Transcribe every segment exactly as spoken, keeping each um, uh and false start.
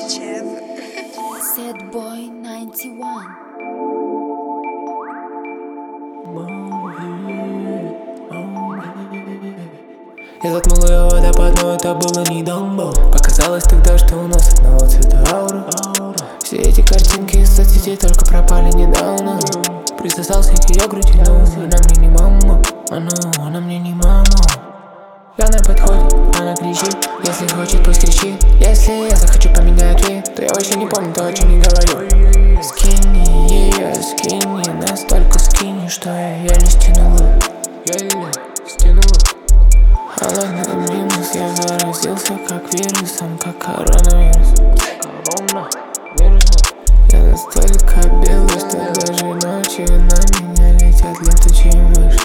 Sad Boy девяносто один. Я заткнул ее водопад, но это было не Дамбо. Показалось тогда, что у нас одного цвета аура. Все эти картинки из соцсетей только пропали недавно. Присосался к ее груди, но она мне не мама. Она, она мне не мама. Я на подходе, она кричит. Если хочет, пусть кричит. Если я захочу поменять вид, то я вообще не помню то, о чем не говорю. Скини ее, скини, настолько скини, что я еле стянула. Еле стянула. Холодный минус, я заразился как вирусом, как коронавирус. Коронавирус. Я настолько белый, что даже ночью на меня летят летучие мыши.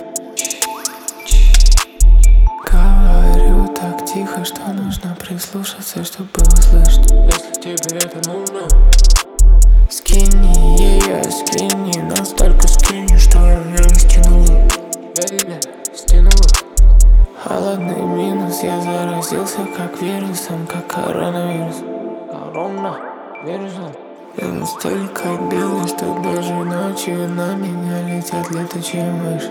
Говорю так тихо, что нужно прислушаться, чтобы услышать. Если тебе это нужно, скини ее, скини, настолько скини, что я еле стянула. Еле стянула. Холодный минус, я заразился как вирусом, как коронавирус. Коронавирусом. Я настолько белый, что даже ночью на меня летят летучие мыши.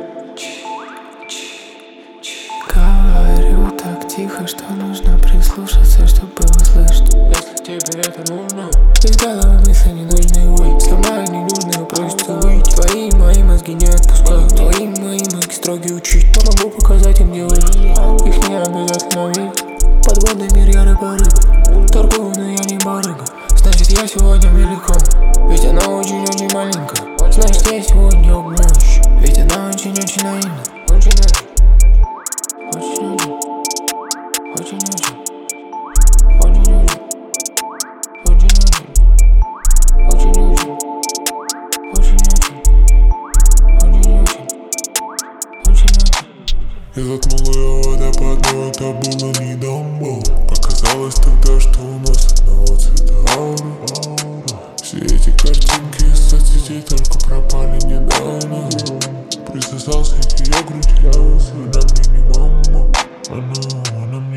Говорю так тихо, что нужно прислушаться, чтобы услышать. Если тебе это нужно, из головы мысли ненужные выйти. Сломаю ненужные, просится выйти. Твои мои мозги не отпускают. Твои мои мозги строгие учить. Но могу показать им, где выжить. Их не обязательно видеть. Подводный мир, я рыба-рыба. Торгую, но я не барыга. Значит, я сегодня великом, ведь она очень-очень маленькая. Значит, я сегодня обманщик, ведь она очень-очень наивна. Очень-очень. Очень-очень. Очень-очень. Очень-очень. Очень-очень. Очень-очень. Очень-очень. Очень-очень. Очень-очень. Я заткнул ее водопад, но это было не Дамбо. Показалось тогда, что у нас одного цвета аура. Все эти картинки из соцсетей только пропали недавно. Присосался к ее груди, она мне не мама. Она, она мне